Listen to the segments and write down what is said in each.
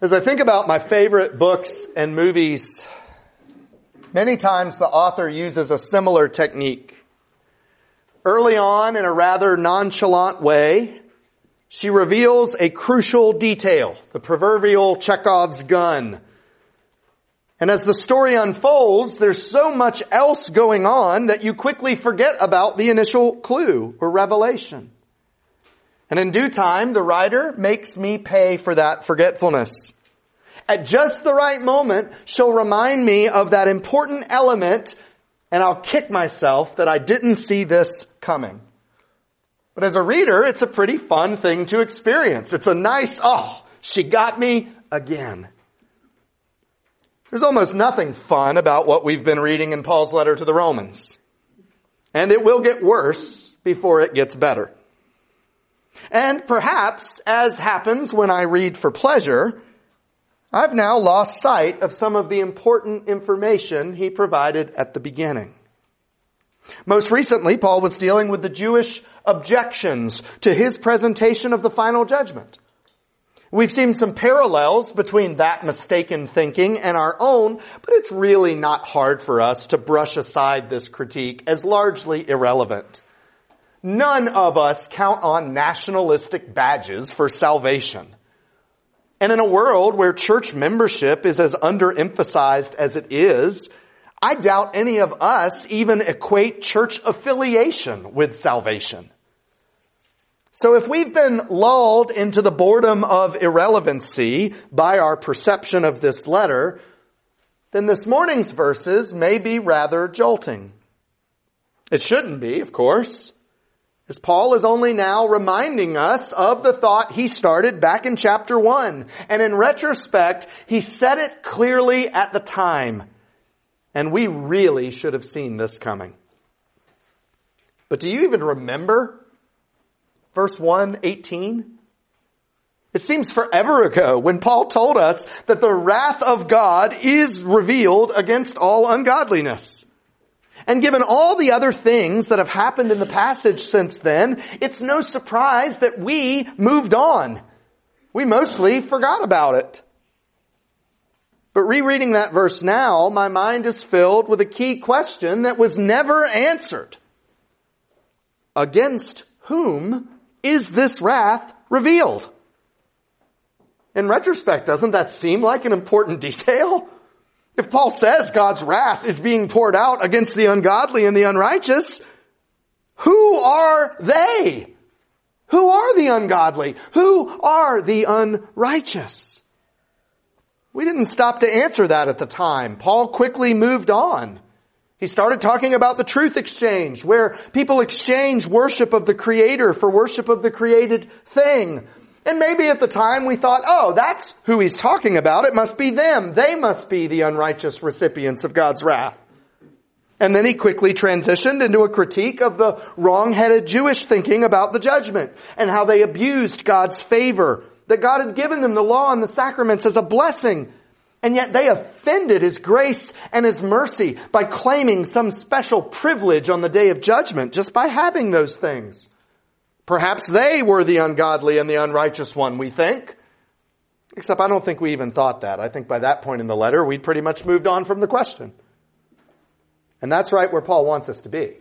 As I think about my favorite books and movies, many times the author uses a similar technique. Early on, in a rather nonchalant way, she reveals a crucial detail, the proverbial Chekhov's gun. And as the story unfolds, there's so much else going on that you quickly forget about the initial clue or revelation. And in due time, the writer makes me pay for that forgetfulness. At just the right moment, she'll remind me of that important element, and I'll kick myself that I didn't see this coming. But as a reader, it's a pretty fun thing to experience. It's a nice, she got me again. There's almost nothing fun about what we've been reading in Paul's letter to the Romans. And it will get worse before it gets better. And perhaps, as happens when I read for pleasure, I've now lost sight of some of the important information he provided at the beginning. Most recently, Paul was dealing with the Jewish objections to his presentation of the final judgment. We've seen some parallels between that mistaken thinking and our own, but it's really not hard for us to brush aside this critique as largely irrelevant. None of us count on nationalistic badges for salvation. And in a world where church membership is as underemphasized as it is, I doubt any of us even equate church affiliation with salvation. So if we've been lulled into the boredom of irrelevancy by our perception of this letter, then this morning's verses may be rather jolting. It shouldn't be, of course, as Paul is only now reminding us of the thought he started back in chapter 1. And in retrospect, he said it clearly at the time. And we really should have seen this coming. But do you even remember verse 1:18? It seems forever ago when Paul told us that the wrath of God is revealed against all ungodliness. And given all the other things that have happened in the passage since then, it's no surprise that we moved on. We mostly forgot about it. But rereading that verse now, my mind is filled with a key question that was never answered. Against whom is this wrath revealed? In retrospect, doesn't that seem like an important detail? If Paul says God's wrath is being poured out against the ungodly and the unrighteous, who are they? Who are the ungodly? Who are the unrighteous? We didn't stop to answer that at the time. Paul quickly moved on. He started talking about the truth exchange, where people exchange worship of the Creator for worship of the created thing. And maybe at the time we thought, that's who he's talking about. It must be them. They must be the unrighteous recipients of God's wrath. And then he quickly transitioned into a critique of the wrong-headed Jewish thinking about the judgment and how they abused God's favor, that God had given them the law and the sacraments as a blessing. And yet they offended His grace and His mercy by claiming some special privilege on the day of judgment just by having those things. Perhaps they were the ungodly and the unrighteous one, we think. Except I don't think we even thought that. I think by that point in the letter, we'd pretty much moved on from the question. And that's right where Paul wants us to be.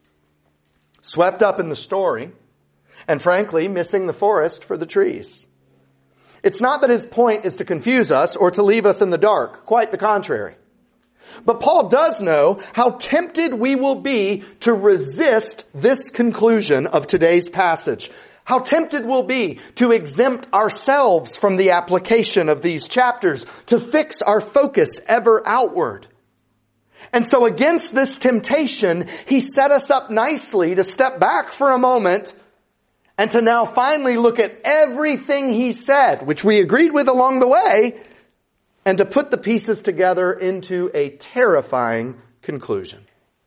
Swept up in the story, and frankly, missing the forest for the trees. It's not that his point is to confuse us or to leave us in the dark. Quite the contrary. But Paul does know how tempted we will be to resist this conclusion of today's passage. How tempted we'll be to exempt ourselves from the application of these chapters, to fix our focus ever outward. And so against this temptation, he set us up nicely to step back for a moment and to now finally look at everything he said, which we agreed with along the way, and to put the pieces together into a terrifying conclusion.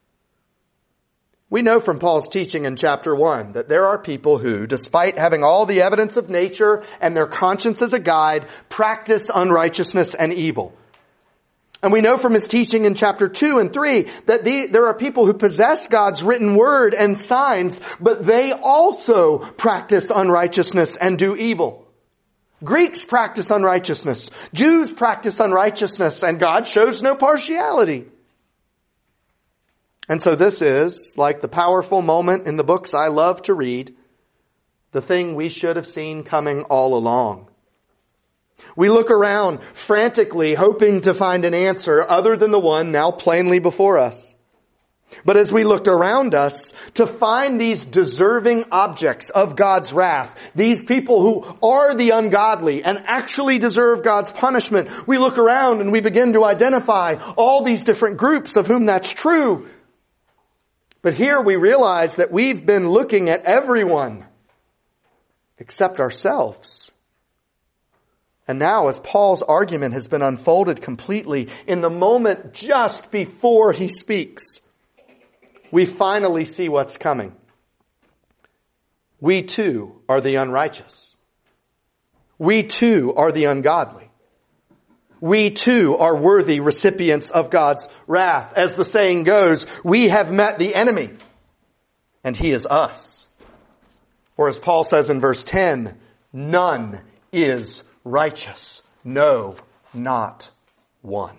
We know from Paul's teaching in chapter 1 that there are people who, despite having all the evidence of nature and their conscience as a guide, practice unrighteousness and evil. And we know from his teaching in chapter 2 and 3 that there are people who possess God's written word and signs, but they also practice unrighteousness and do evil. Greeks practice unrighteousness. Jews practice unrighteousness, and God shows no partiality. And so this is, like the powerful moment in the books I love to read, the thing we should have seen coming all along. We look around frantically hoping to find an answer other than the one now plainly before us. But as we looked around us to find these deserving objects of God's wrath, these people who are the ungodly and actually deserve God's punishment, we look around and we begin to identify all these different groups of whom that's true. But here we realize that we've been looking at everyone except ourselves. And now, as Paul's argument has been unfolded completely, in the moment just before he speaks, we finally see what's coming. We too are the unrighteous. We too are the ungodly. We too are worthy recipients of God's wrath. As the saying goes, we have met the enemy, and he is us. Or as Paul says in verse 10, none is righteous. No, not one.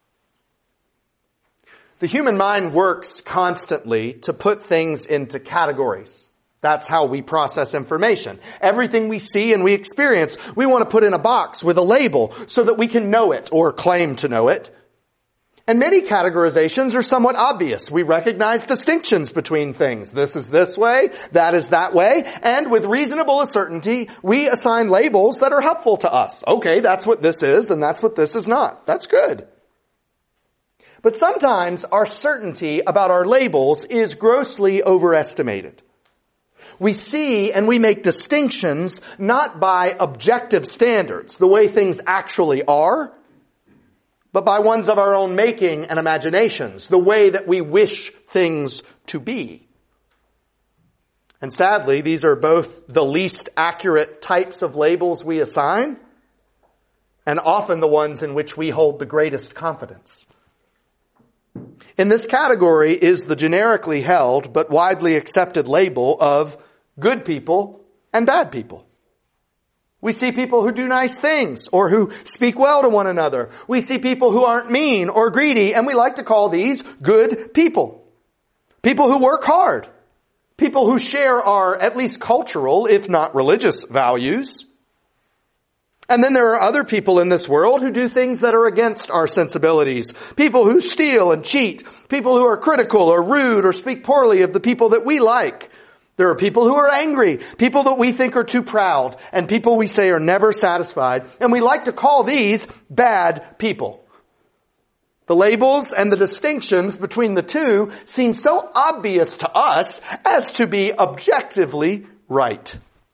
The human mind works constantly to put things into categories. That's how we process information. Everything we see and we experience, we want to put in a box with a label so that we can know it or claim to know it. And many categorizations are somewhat obvious. We recognize distinctions between things. This is this way, that is that way, and with reasonable certainty, we assign labels that are helpful to us. Okay, that's what this is, and that's what this is not. That's good. But sometimes our certainty about our labels is grossly overestimated. We see and we make distinctions not by objective standards, the way things actually are, but by ones of our own making and imaginations, the way that we wish things to be. And sadly, these are both the least accurate types of labels we assign, and often the ones in which we hold the greatest confidence. In this category is the generically held but widely accepted label of good people and bad people. We see people who do nice things or who speak well to one another. We see people who aren't mean or greedy, and we like to call these good people. People who work hard. People who share our at least cultural, if not religious, values. And then there are other people in this world who do things that are against our sensibilities. People who steal and cheat. People who are critical or rude or speak poorly of the people that we like. There are people who are angry, people that we think are too proud, and people we say are never satisfied. And we like to call these bad people. The labels and the distinctions between the two seem so obvious to us as to be objectively right.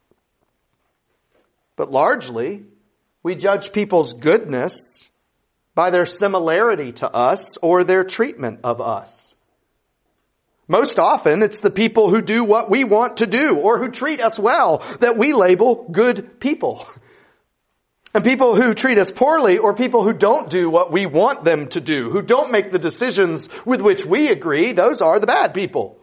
But largely, we judge people's goodness by their similarity to us or their treatment of us. Most often, it's the people who do what we want to do or who treat us well that we label good people. And people who treat us poorly or people who don't do what we want them to do, who don't make the decisions with which we agree, those are the bad people.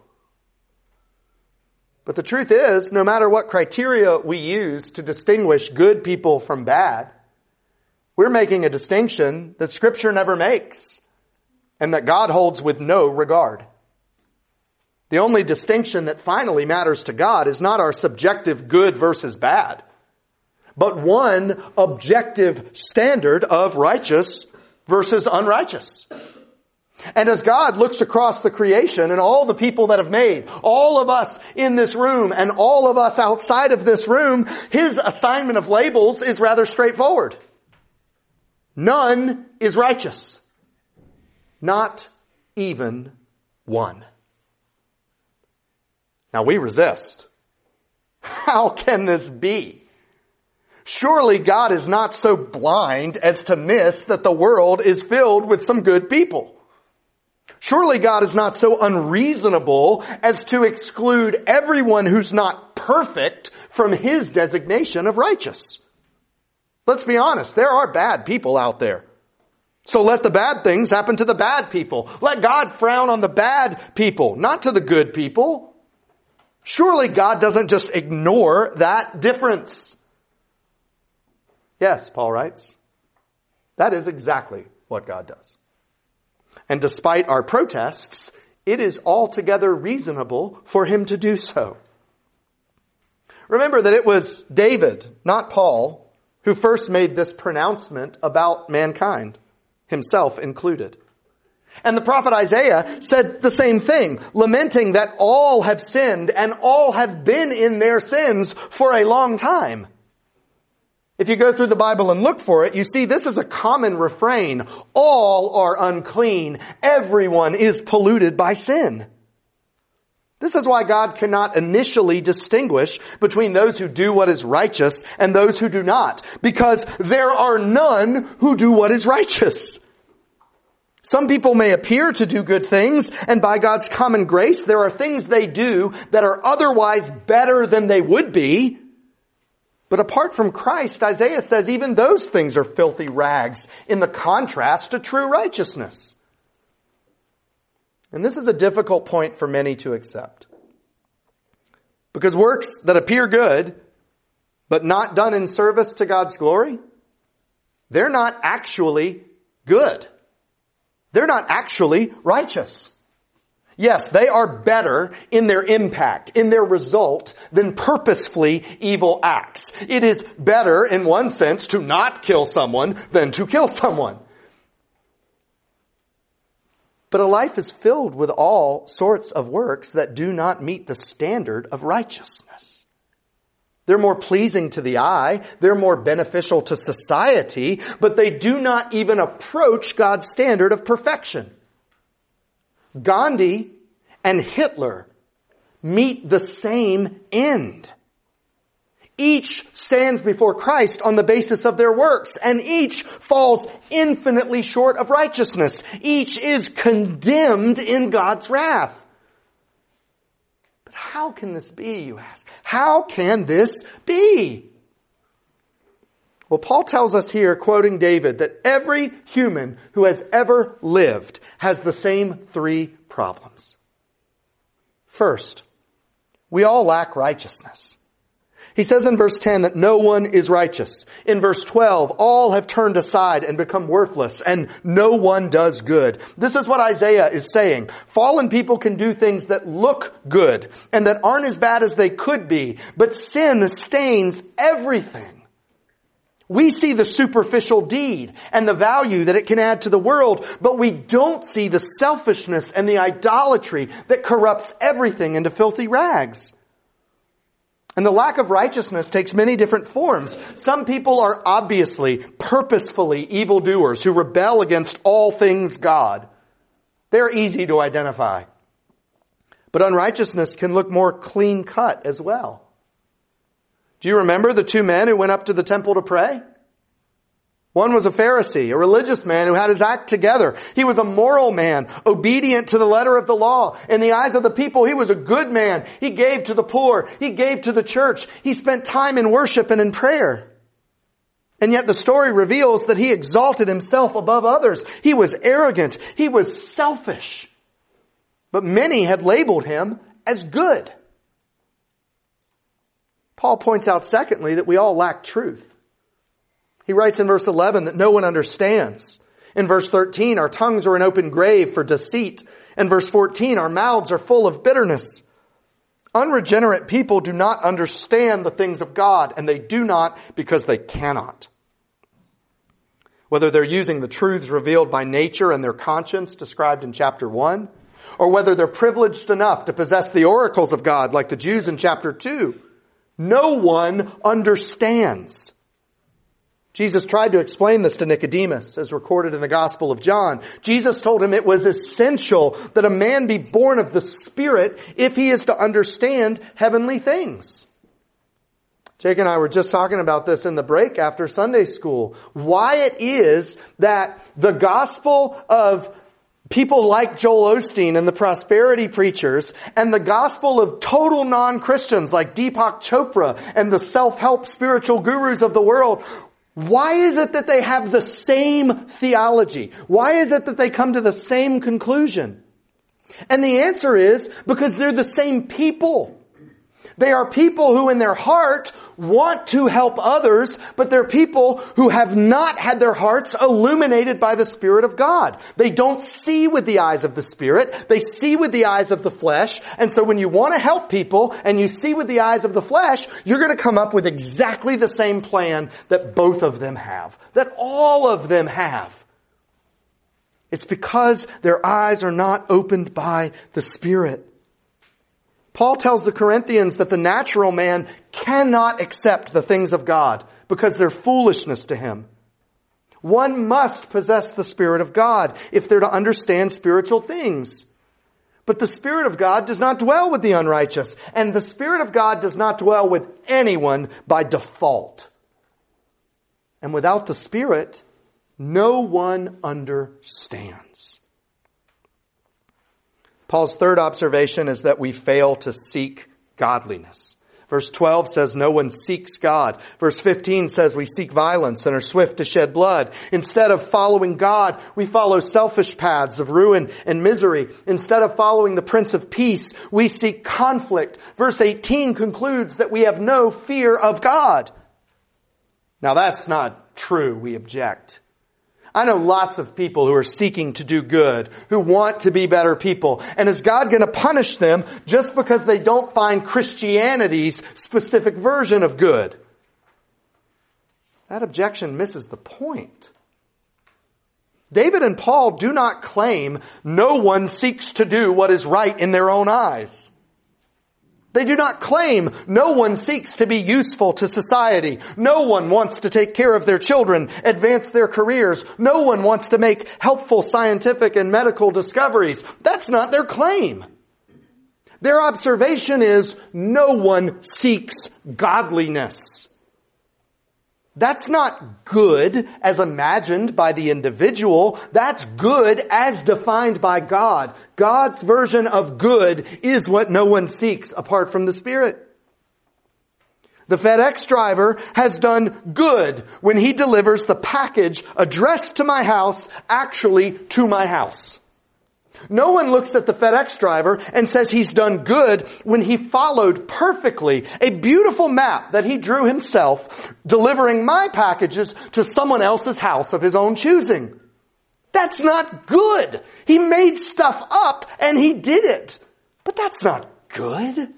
But the truth is, no matter what criteria we use to distinguish good people from bad, we're making a distinction that Scripture never makes and that God holds with no regard. The only distinction that finally matters to God is not our subjective good versus bad, but one objective standard of righteous versus unrighteous. And as God looks across the creation and all the people that have made, all of us in this room and all of us outside of this room, His assignment of labels is rather straightforward. None is righteous. Not even one. Now we resist. How can this be? Surely God is not so blind as to miss that the world is filled with some good people. Surely God is not so unreasonable as to exclude everyone who's not perfect from His designation of righteous. Let's be honest, there are bad people out there. So let the bad things happen to the bad people. Let God frown on the bad people, not to the good people. Surely God doesn't just ignore that difference. Yes, Paul writes, that is exactly what God does. And despite our protests, it is altogether reasonable for him to do so. Remember that it was David, not Paul, who first made this pronouncement about mankind, himself included. And the prophet Isaiah said the same thing, lamenting that all have sinned and all have been in their sins for a long time. If you go through the Bible and look for it, you see this is a common refrain. All are unclean. Everyone is polluted by sin. This is why God cannot initially distinguish between those who do what is righteous and those who do not, because there are none who do what is righteous. Some people may appear to do good things, and by God's common grace, there are things they do that are otherwise better than they would be. But apart from Christ, Isaiah says even those things are filthy rags in the contrast to true righteousness. And this is a difficult point for many to accept. Because works that appear good, but not done in service to God's glory, they're not actually good. They're not actually righteous. Yes, they are better in their impact, in their result, than purposefully evil acts. It is better, in one sense, to not kill someone than to kill someone. But a life is filled with all sorts of works that do not meet the standard of righteousness. They're more pleasing to the eye, they're more beneficial to society, but they do not even approach God's standard of perfection. Gandhi and Hitler meet the same end. Each stands before Christ on the basis of their works, and each falls infinitely short of righteousness. Each is condemned in God's wrath. But how can this be, you ask? How can this be? Well, Paul tells us here, quoting David, that every human who has ever lived has the same three problems. First, we all lack righteousness. He says in verse 10 that no one is righteous. In verse 12, all have turned aside and become worthless, and no one does good. This is what Isaiah is saying. Fallen people can do things that look good and that aren't as bad as they could be, but sin stains everything. We see the superficial deed and the value that it can add to the world, but we don't see the selfishness and the idolatry that corrupts everything into filthy rags. And the lack of righteousness takes many different forms. Some people are obviously, purposefully evildoers who rebel against all things God. They're easy to identify. But unrighteousness can look more clean-cut as well. Do you remember the two men who went up to the temple to pray? One was a Pharisee, a religious man who had his act together. He was a moral man, obedient to the letter of the law. In the eyes of the people, he was a good man. He gave to the poor. He gave to the church. He spent time in worship and in prayer. And yet the story reveals that he exalted himself above others. He was arrogant. He was selfish. But many had labeled him as good. Paul points out, secondly, that we all lack truth. He writes in verse 11 that no one understands. In verse 13, our tongues are an open grave for deceit. In verse 14, our mouths are full of bitterness. Unregenerate people do not understand the things of God, and they do not because they cannot. Whether they're using the truths revealed by nature and their conscience described in chapter 1, or whether they're privileged enough to possess the oracles of God like the Jews in chapter 2, no one understands. Jesus tried to explain this to Nicodemus, as recorded in the Gospel of John. Jesus told him it was essential that a man be born of the Spirit if he is to understand heavenly things. Jake and I were just talking about this in the break after Sunday school. Why it is that the gospel of people like Joel Osteen and the prosperity preachers, and the gospel of total non-Christians like Deepak Chopra and the self-help spiritual gurus of the world, why is it that they have the same theology? Why is it that they come to the same conclusion? And the answer is because they're the same people. They are people who in their heart want to help others, but they're people who have not had their hearts illuminated by the Spirit of God. They don't see with the eyes of the Spirit. They see with the eyes of the flesh. And so when you want to help people and you see with the eyes of the flesh, you're going to come up with exactly the same plan that both of them have, that all of them have. It's because their eyes are not opened by the Spirit. Paul tells the Corinthians that the natural man cannot accept the things of God because they're foolishness to him. One must possess the Spirit of God if they're to understand spiritual things. But the Spirit of God does not dwell with the unrighteous, and the Spirit of God does not dwell with anyone by default. And without the Spirit, no one understands. Paul's third observation is that we fail to seek godliness. Verse 12 says no one seeks God. Verse 15 says we seek violence and are swift to shed blood. Instead of following God, we follow selfish paths of ruin and misery. Instead of following the Prince of Peace, we seek conflict. Verse 18 concludes that we have no fear of God. Now that's not true, we object. I know lots of people who are seeking to do good, who want to be better people. And is God going to punish them just because they don't find Christianity's specific version of good? That objection misses the point. David and Paul do not claim no one seeks to do what is right in their own eyes. They do not claim no one seeks to be useful to society. No one wants to take care of their children, advance their careers. No one wants to make helpful scientific and medical discoveries. That's not their claim. Their observation is no one seeks godliness. That's not good as imagined by the individual. That's good as defined by God. God's version of good is what no one seeks apart from the Spirit. The FedEx driver has done good when he delivers the package addressed to my house, actually to my house. No one looks at the FedEx driver and says he's done good when he followed perfectly a beautiful map that he drew himself, delivering my packages to someone else's house of his own choosing. That's not good. He made stuff up and he did it. But that's not good.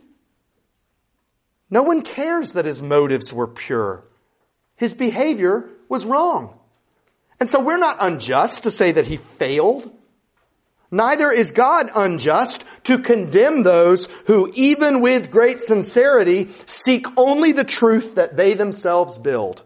No one cares that his motives were pure. His behavior was wrong. And so we're not unjust to say that he failed. Neither is God unjust to condemn those who, even with great sincerity, seek only the truth that they themselves build.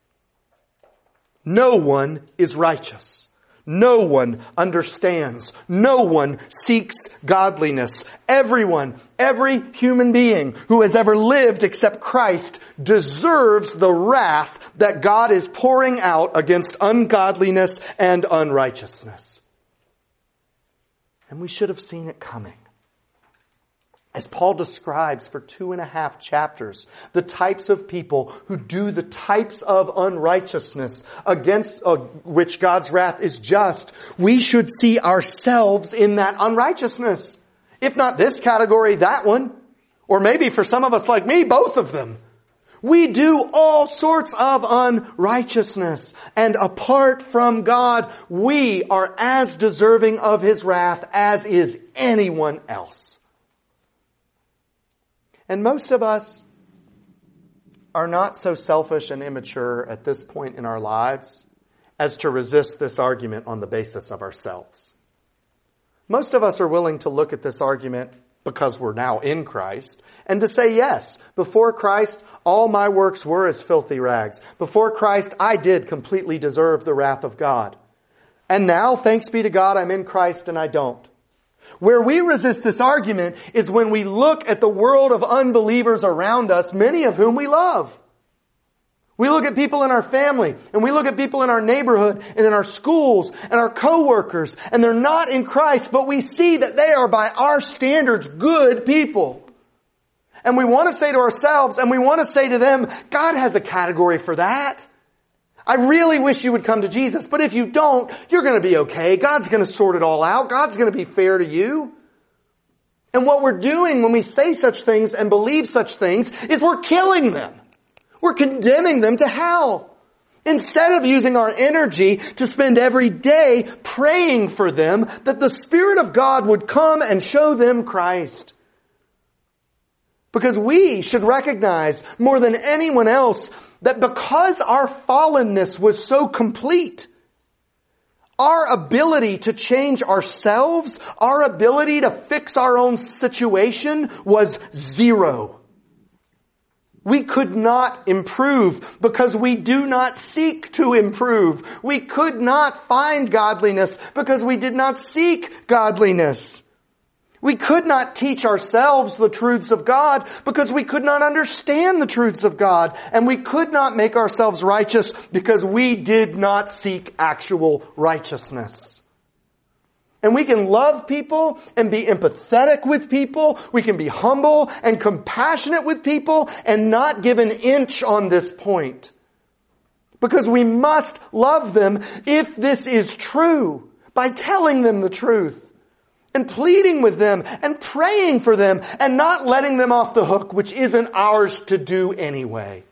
No one is righteous. No one understands. No one seeks godliness. Everyone, every human being who has ever lived except Christ deserves the wrath that God is pouring out against ungodliness and unrighteousness. And we should have seen it coming. As Paul describes for 2.5 chapters, the types of people who do the types of unrighteousness against which God's wrath is just, we should see ourselves in that unrighteousness. If not this category, that one. Or maybe for some of us like me, both of them. We do all sorts of unrighteousness. And apart from God, we are as deserving of His wrath as is anyone else. And most of us are not so selfish and immature at this point in our lives as to resist this argument on the basis of ourselves. Most of us are willing to look at this argument because we're now in Christ, and to say, yes, before Christ, all my works were as filthy rags. Before Christ, I did completely deserve the wrath of God. And now, thanks be to God, I'm in Christ and I don't. Where we resist this argument is when we look at the world of unbelievers around us, many of whom we love. We look at people in our family, and we look at people in our neighborhood, and in our schools, and our coworkers, and they're not in Christ, but we see that they are, by our standards, good people. And we want to say to ourselves, and we want to say to them, God has a category for that. I really wish you would come to Jesus, but if you don't, you're going to be okay. God's going to sort it all out. God's going to be fair to you. And what we're doing when we say such things and believe such things is we're killing them. We're condemning them to hell. Instead of using our energy to spend every day praying for them that the Spirit of God would come and show them Christ. Because we should recognize more than anyone else that because our fallenness was so complete, our ability to change ourselves, our ability to fix our own situation was zero. We could not improve because we do not seek to improve. We could not find godliness because we did not seek godliness. We could not teach ourselves the truths of God because we could not understand the truths of God. And we could not make ourselves righteous because we did not seek actual righteousness. And we can love people and be empathetic with people. We can be humble and compassionate with people and not give an inch on this point. Because we must love them if this is true by telling them the truth and pleading with them and praying for them and not letting them off the hook, which isn't ours to do anyway.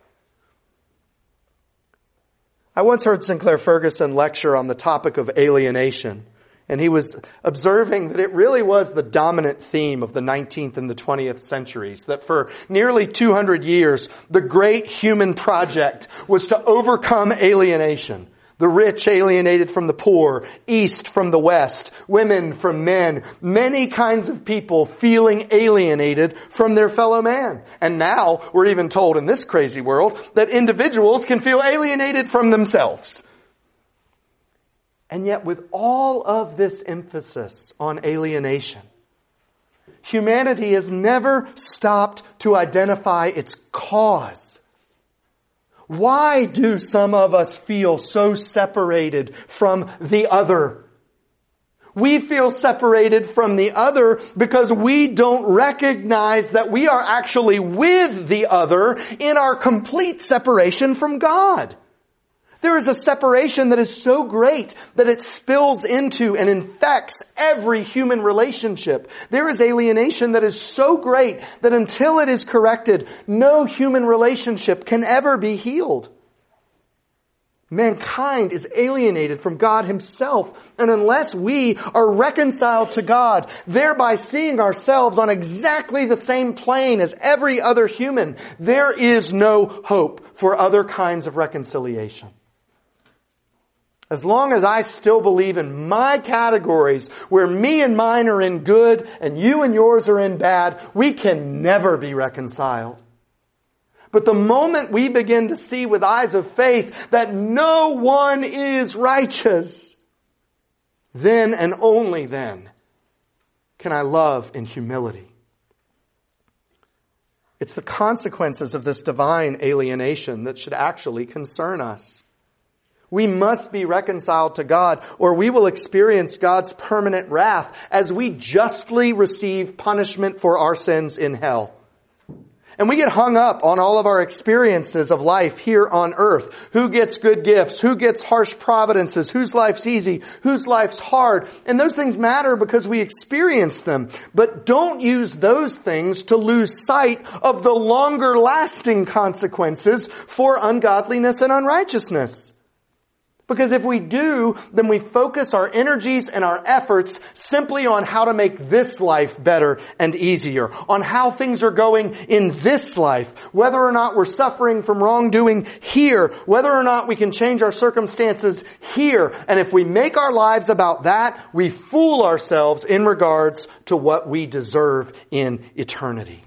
I once heard Sinclair Ferguson lecture on the topic of alienation. And he was observing that it really was the dominant theme of the 19th and the 20th centuries. That for nearly 200 years, the great human project was to overcome alienation. The rich alienated from the poor, East from the West, women from men, many kinds of people feeling alienated from their fellow man. And now we're even told in this crazy world that individuals can feel alienated from themselves. And yet with all of this emphasis on alienation, humanity has never stopped to identify its cause. Why do some of us feel so separated from the other? We feel separated from the other because we don't recognize that we are actually with the other in our complete separation from God. There is a separation that is so great that it spills into and infects every human relationship. There is alienation that is so great that until it is corrected, no human relationship can ever be healed. Mankind is alienated from God Himself, and unless we are reconciled to God, thereby seeing ourselves on exactly the same plane as every other human, there is no hope for other kinds of reconciliation. As long as I still believe in my categories, where me and mine are in good and you and yours are in bad, we can never be reconciled. But the moment we begin to see with eyes of faith that no one is righteous, then and only then can I love in humility. It's the consequences of this divine alienation that should actually concern us. We must be reconciled to God, or we will experience God's permanent wrath as we justly receive punishment for our sins in hell. And we get hung up on all of our experiences of life here on earth. Who gets good gifts? Who gets harsh providences? Whose life's easy? Whose life's hard? And those things matter because we experience them. But don't use those things to lose sight of the longer lasting consequences for ungodliness and unrighteousness. Because if we do, then we focus our energies and our efforts simply on how to make this life better and easier, on how things are going in this life, whether or not we're suffering from wrongdoing here, whether or not we can change our circumstances here. And if we make our lives about that, we fool ourselves in regards to what we deserve in eternity.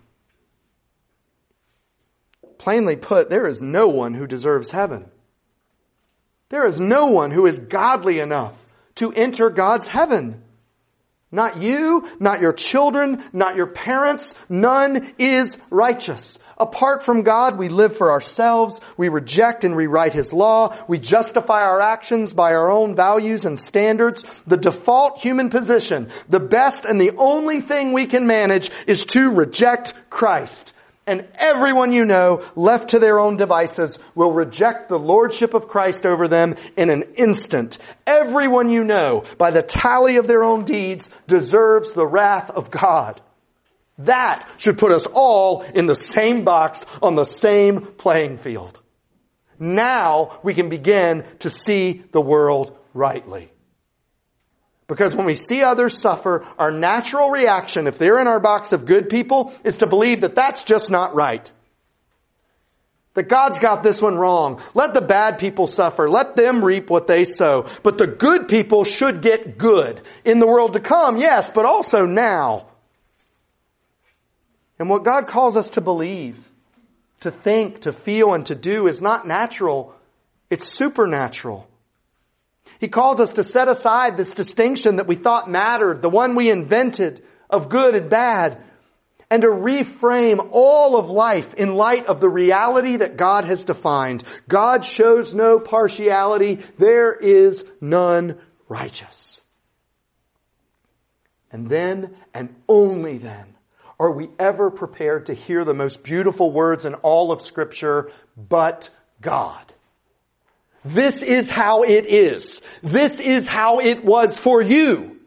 Plainly put, there is no one who deserves heaven. There is no one who is godly enough to enter God's heaven. Not you, not your children, not your parents. None is righteous. Apart from God, we live for ourselves. We reject and rewrite His law. We justify our actions by our own values and standards. The default human position, the best and the only thing we can manage, is to reject Christ. And everyone you know, left to their own devices, will reject the lordship of Christ over them in an instant. Everyone you know, by the tally of their own deeds, deserves the wrath of God. That should put us all in the same box on the same playing field. Now we can begin to see the world rightly. Because when we see others suffer, our natural reaction, if they're in our box of good people, is to believe that that's just not right. That God's got this one wrong. Let the bad people suffer. Let them reap what they sow. But the good people should get good in the world to come, yes, but also now. And what God calls us to believe, to think, to feel, and to do is not natural. It's supernatural. He calls us to set aside this distinction that we thought mattered, the one we invented of good and bad, and to reframe all of life in light of the reality that God has defined. God shows no partiality. There is none righteous. And then, and only then, are we ever prepared to hear the most beautiful words in all of Scripture, but God. This is how it is. This is how it was for you.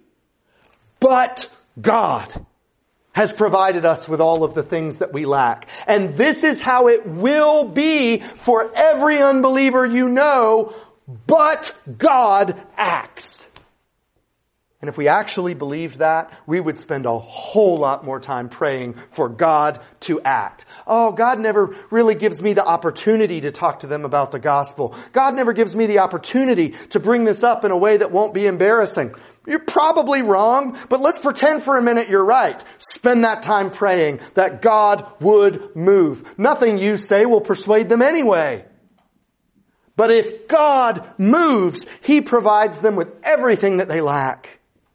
But God has provided us with all of the things that we lack. And this is how it will be for every unbeliever you know, but God acts. And if we actually believed that, we would spend a whole lot more time praying for God to act. Oh, God never really gives me the opportunity to talk to them about the gospel. God never gives me the opportunity to bring this up in a way that won't be embarrassing. You're probably wrong, but let's pretend for a minute you're right. Spend that time praying that God would move. Nothing you say will persuade them anyway. But if God moves, He provides them with everything that they lack.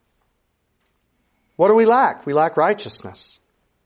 What do we lack? We lack righteousness.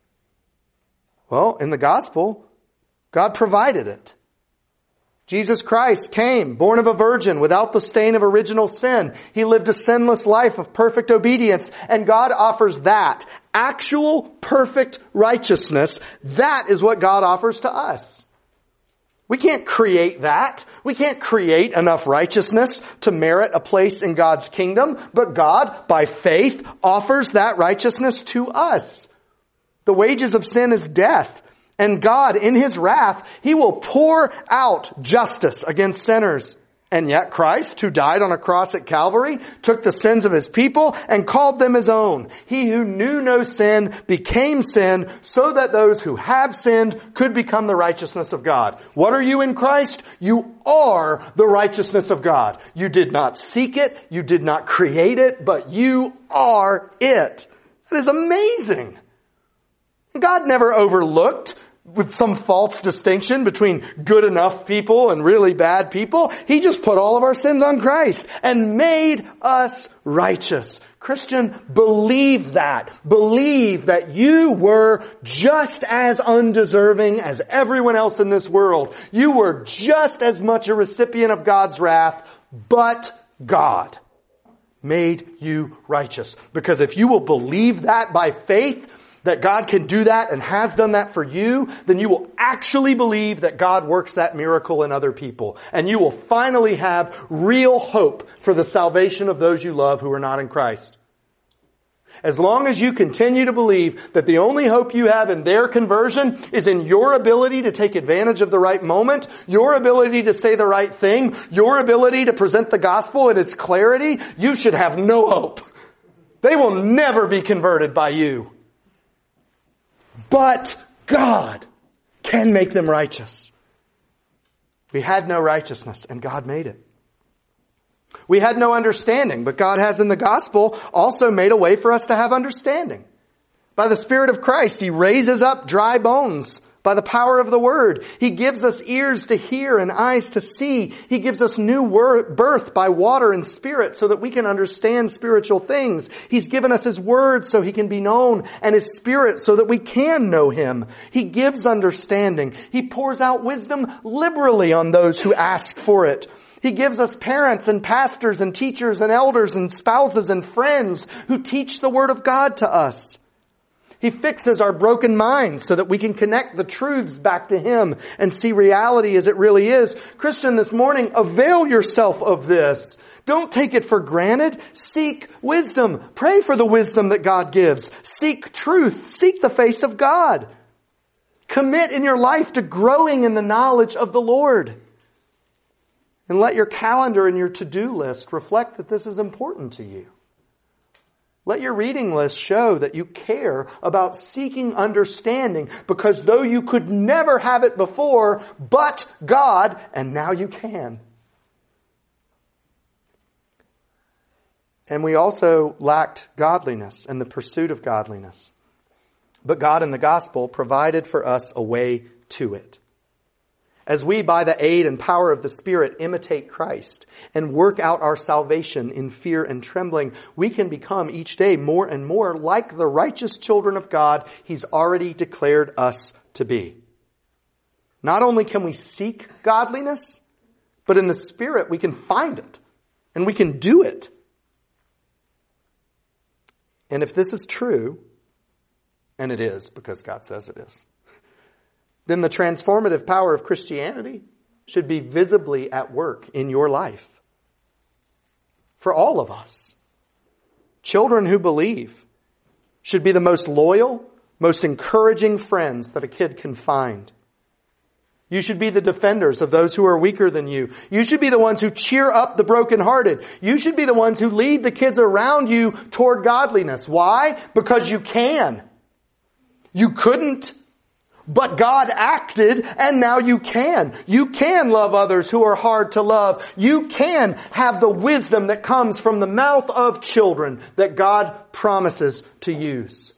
Well, in the gospel, God provided it. Jesus Christ came, born of a virgin, without the stain of original sin. He lived a sinless life of perfect obedience, and God offers that. Actual, perfect righteousness. That is what God offers to us. We can't create that. We can't create enough righteousness to merit a place in God's kingdom, but God, by faith, offers that righteousness to us. The wages of sin is death. And God, in His wrath, He will pour out justice against sinners. And yet Christ, who died on a cross at Calvary, took the sins of His people and called them His own. He who knew no sin became sin so that those who have sinned could become the righteousness of God. What are you in Christ? You are the righteousness of God. You did not seek it. You did not create it, but you are it. That is amazing. God never overlooked with some false distinction between good enough people and really bad people. He just put all of our sins on Christ and made us righteous. Christian, believe that. Believe that you were just as undeserving as everyone else in this world. You were just as much a recipient of God's wrath, but God made you righteous. Because if you will believe that by faith, that God can do that and has done that for you, then you will actually believe that God works that miracle in other people. And you will finally have real hope for the salvation of those you love who are not in Christ. As long as you continue to believe that the only hope you have in their conversion is in your ability to take advantage of the right moment, your ability to say the right thing, your ability to present the gospel in its clarity, you should have no hope. They will never be converted by you. But God can make them righteous. We had no righteousness, and God made it. We had no understanding, but God has in the gospel also made a way for us to have understanding. By the Spirit of Christ, He raises up dry bones by the power of the Word. He gives us ears to hear and eyes to see. He gives us new birth by water and Spirit so that we can understand spiritual things. He's given us His Word so He can be known, and His Spirit so that we can know Him. He gives understanding. He pours out wisdom liberally on those who ask for it. He gives us parents and pastors and teachers and elders and spouses and friends who teach the Word of God to us. He fixes our broken minds so that we can connect the truths back to Him and see reality as it really is. Christian, this morning, avail yourself of this. Don't take it for granted. Seek wisdom. Pray for the wisdom that God gives. Seek truth. Seek the face of God. Commit in your life to growing in the knowledge of the Lord. And let your calendar and your to-do list reflect that this is important to you. Let your reading list show that you care about seeking understanding, because though you could never have it before, but God, and now you can. And we also lacked godliness and the pursuit of godliness. But God in the gospel provided for us a way to it. As we, by the aid and power of the Spirit, imitate Christ and work out our salvation in fear and trembling, we can become each day more and more like the righteous children of God He's already declared us to be. Not only can we seek godliness, but in the Spirit we can find it and we can do it. And if this is true, and it is because God says it is, then the transformative power of Christianity should be visibly at work in your life. For all of us. Children who believe should be the most loyal, most encouraging friends that a kid can find. You should be the defenders of those who are weaker than you. You should be the ones who cheer up the brokenhearted. You should be the ones who lead the kids around you toward godliness. Why? Because you can. You couldn't. But God acted, and now you can. You can love others who are hard to love. You can have the wisdom that comes from the mouth of children that God promises to use.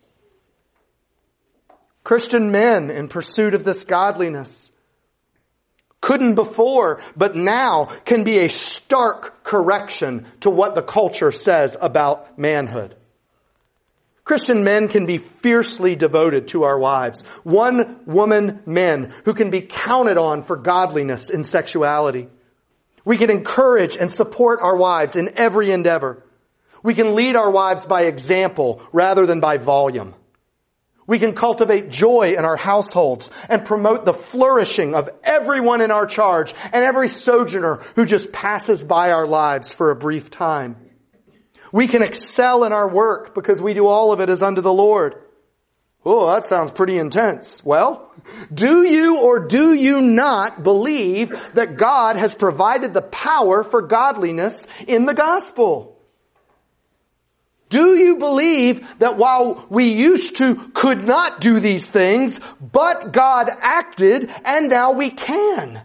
Christian men in pursuit of this godliness couldn't before, but now can be a stark correction to what the culture says about manhood. Christian men can be fiercely devoted to our wives. One-woman men who can be counted on for godliness in sexuality. We can encourage and support our wives in every endeavor. We can lead our wives by example rather than by volume. We can cultivate joy in our households and promote the flourishing of everyone in our charge and every sojourner who just passes by our lives for a brief time. We can excel in our work because we do all of it as unto the Lord. Oh, that sounds pretty intense. Well, do you or do you not believe that God has provided the power for godliness in the gospel? Do you believe that while we used to could not do these things, but God acted and now we can?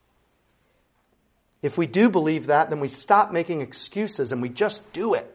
If we do believe that, then we stop making excuses and we just do it.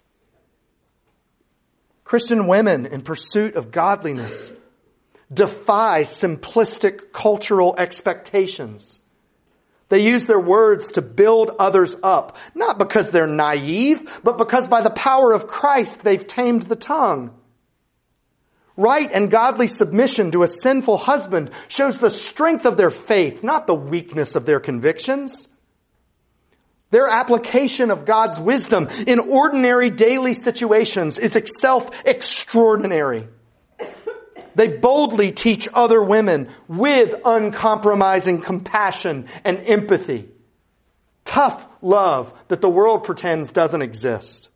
Christian women in pursuit of godliness defy simplistic cultural expectations. They use their words to build others up, not because they're naive, but because by the power of Christ they've tamed the tongue. Right and godly submission to a sinful husband shows the strength of their faith, not the weakness of their convictions. Their application of God's wisdom in ordinary daily situations is itself extraordinary. They boldly teach other women with uncompromising compassion and empathy. Tough love that the world pretends doesn't exist.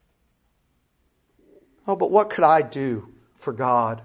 Oh, but what could I do for God?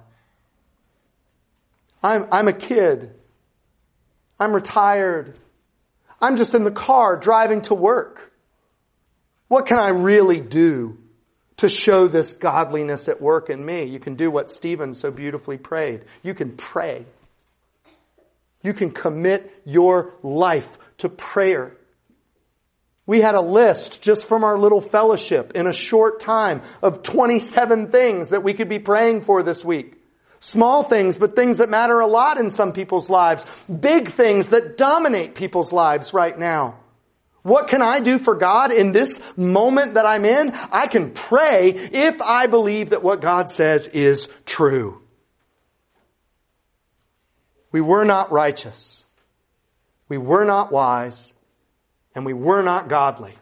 I'm a kid. I'm retired. I'm just in the car driving to work. What can I really do to show this godliness at work in me? You can do what Stephen so beautifully prayed. You can pray. You can commit your life to prayer. We had a list just from our little fellowship in a short time of 27 things that we could be praying for this week. Small things, but things that matter a lot in some people's lives. Big things that dominate people's lives right now. What can I do for God in this moment that I'm in? I can pray if I believe that what God says is true. We were not righteous. We were not wise. And we were not godly.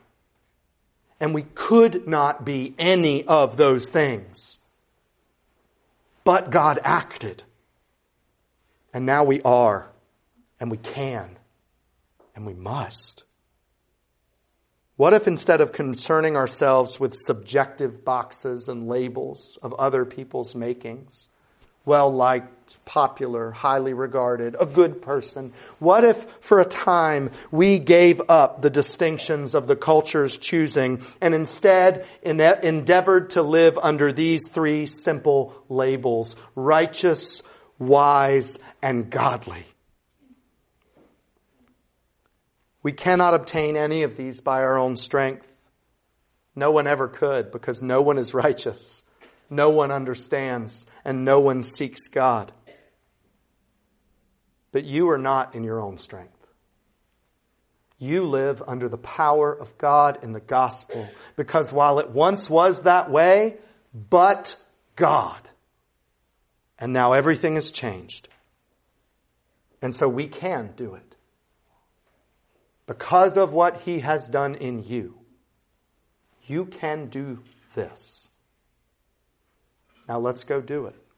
And we could not be any of those things. but God acted. And now we are, and we can, and we must. What if instead of concerning ourselves with subjective boxes and labels of other people's makings, well-liked, popular, highly regarded, a good person, what if for a time we gave up the distinctions of the culture's choosing and instead endeavored to live under these three simple labels: righteous, wise, and godly? We cannot obtain any of these by our own strength. No one ever could, because no one is righteous. No one understands, and no one seeks God. But you are not in your own strength. You live under the power of God in the gospel, because while it once was that way, but God. And now everything has changed. And so we can do it. Because of what He has done in you, you can do this. Now let's go do it.